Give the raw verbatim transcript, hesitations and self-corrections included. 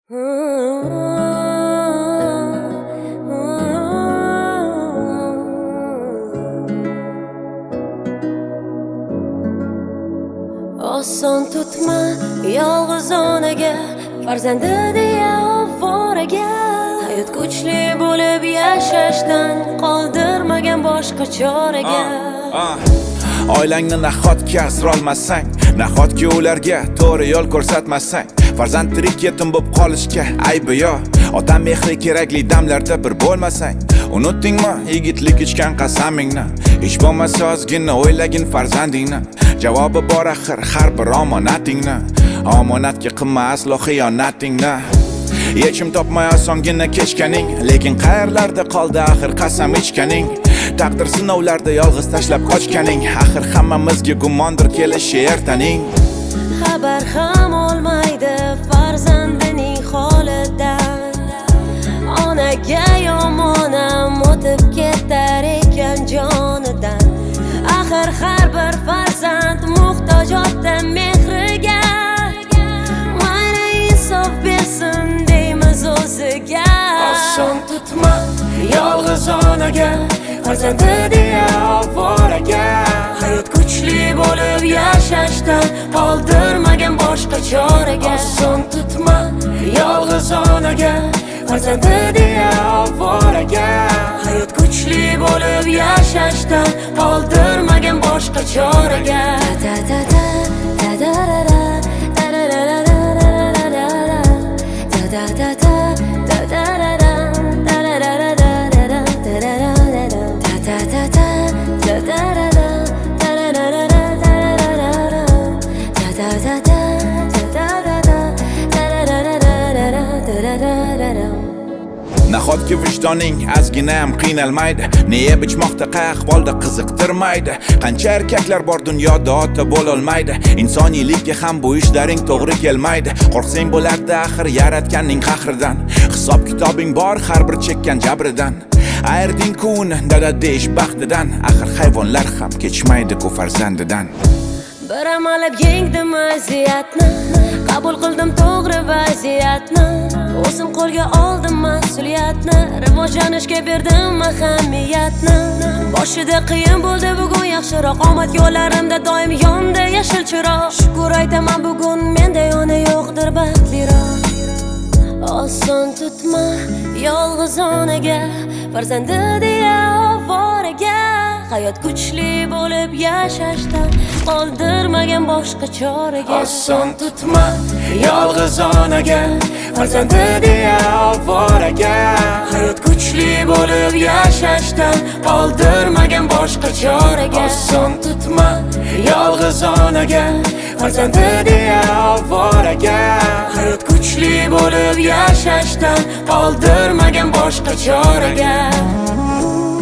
Oson tutma yolg'izonaga, farzandi deya ovoraga. Hayot kuchli bo'lib yashashdan qoldirmagan boshqa choraga. Oilangni nahotki asrolmasang, nahotki ularga to'g'ri yo'l ko'rsatmasang, farzand tirik yetim bo'lib qolishga aybi yo'q. Ota mehri kerakli damlarda bir bo'lmasang, unutdingmi yigitlik ichgan qasamingni? Hech bo'lmasa ozgina o'ylagin farzandingni. Javobi bor axir har bir omonatingni. Omonatga qilma aslo xiyonatingni. Yechim topmay osongina kechganing, lekin qayerlarda qoldi axir qasam ichganing? Taqdir sinovlarda yolg'iz tashlab qochganing, axir hammamizga gumondir kelishi ertaning. Xabar ham olmaydi farzandining holidan. Onaga yomonam o'tib ketar ekan jonidan. Axir har bir farzand muhtoj ota mehriga. Mayli insof bersin deymiz o'ziga. Oson tutma yolg'iz onaga, farzandi deya ovoraga. Hayot kuchli bo'lib yashashdan qoldirmagan boshqa choraga. Oson tutma yolg'iz onaga, farzandi deya ovoraga. Hayot kuchli bo'lib yashashdan qoldirmagan boshqa choraga. Da da da da da da da da da da da da da da da da. Nahotki vijdoning ozgina ham qiynalmaydi? Nega bichmoqda qay ahvolda qiziqtirmaydi? Qancha erkaklar bor dunyoda ota bo'la olmaydi? Insoniylikka ham bu ishlaring to'g'ri kelmaydi. Qo'rqsang bo'lardi axir yaratganning qahridan. Hisob kitobing bor har bir chekkan jabridan. Ayrding-ku uni dada deyish baxtidan. Axir hayvonlar ham kechmaydi-ku farzandidan. Bir amalab yengdim aziyatni, qabul qildim to'g'ri vaziyatni. O'zim qo'lga oldim mas'uliyatni, rivojlanishga berdim ahamiyatni. Boshida qiyin bo'ldi, bugun yaxshiroq. Omad yo'llarimda doim yonda yashil chiroq. Shukr aytaman bugun menda ona yo'qdir baxtliroq. Oson tutma yolg'iz onaga, farzandi deya ovoraga. Hayot kuchli bo'lib yashashdan qoldirmagan boshqa choraga. Oson tutma yolg'iz onaga, farzandi deya ovoraga. Hayot kuchli bo'lib yashashdan qoldirmagan boshqa choraga. Oson tutma yolg'iz onaga, farzandi deya ovoraga. Hayot kuchli bo'lib yashashdan qoldirmagan boshqa choraga.